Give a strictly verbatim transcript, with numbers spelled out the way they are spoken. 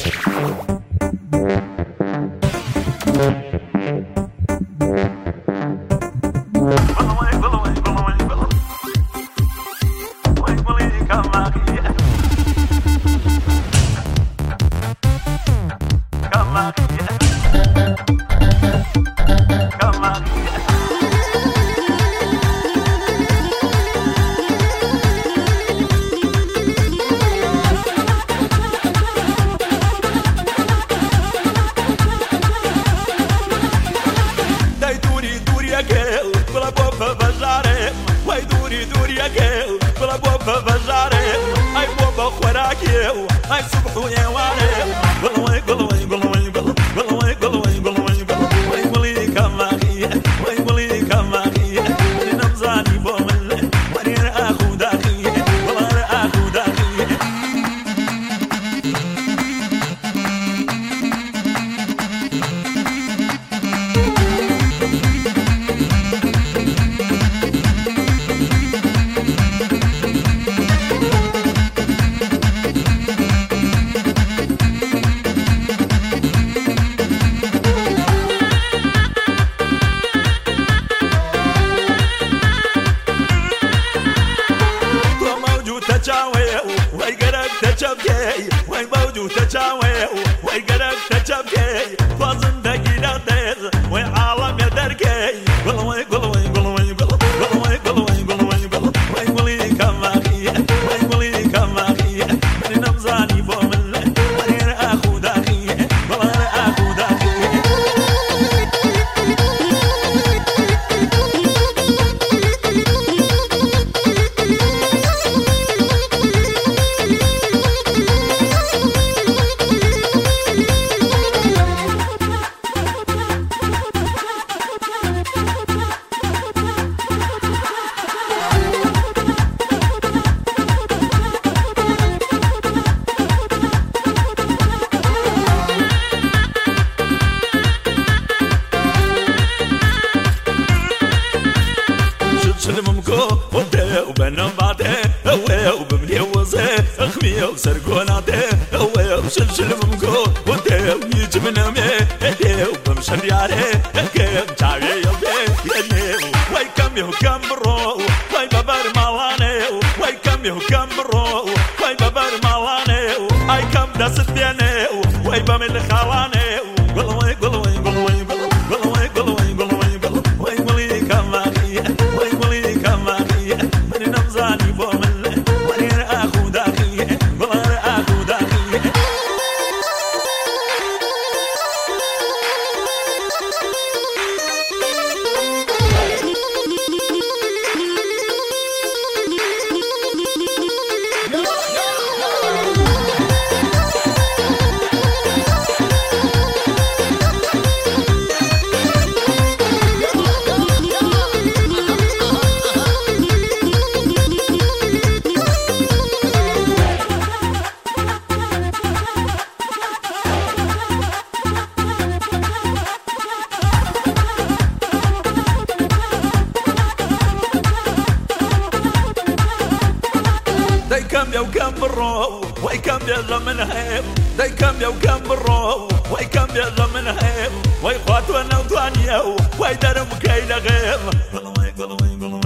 I صبح ويا وعلي قلوي قلوي قلوي قلوي قلوي قلوي قلوي قلوي كما هي قلوي كما هي نمزاني بومل وري اخو داخي والله اخو داخي تجابكي وين موجود تجاوي وين قرب تجابكي فازن دقيقة ديز وين عالم يدركي قلوي قلوي قلوي قلوي قلوي قلوي قلوي قلوي كما هي وين قلوي كما هي من نمزاني بومل ورين اخو داخي والله اخو داخي سلممكو ودي وبنم بعدي هوي وبملي وزي اخمي وسرقوناتي هوي وسلسلممكو ودي ويجي من امي هدي وبمشن ياري كيف تعبي يبي يدي وي كم يو كم برو وي ببر مالاني وي كم يو كم برو وي ببر مالاني اي كم دست بياني وي بمل خالاني قلوي قلوي قلوي قلوي قلوي قلوي قلوي قلوي كما هي نمزاني بومل ورين اخو داخي والله اخو داخي كم يا وكم برو وي كم يا زمن هيم داي كم يا وكم برو وي كم يا زمن هيم وي خوات وانا وثانيه وي درم كاين غيم قلوي قلوي قلوي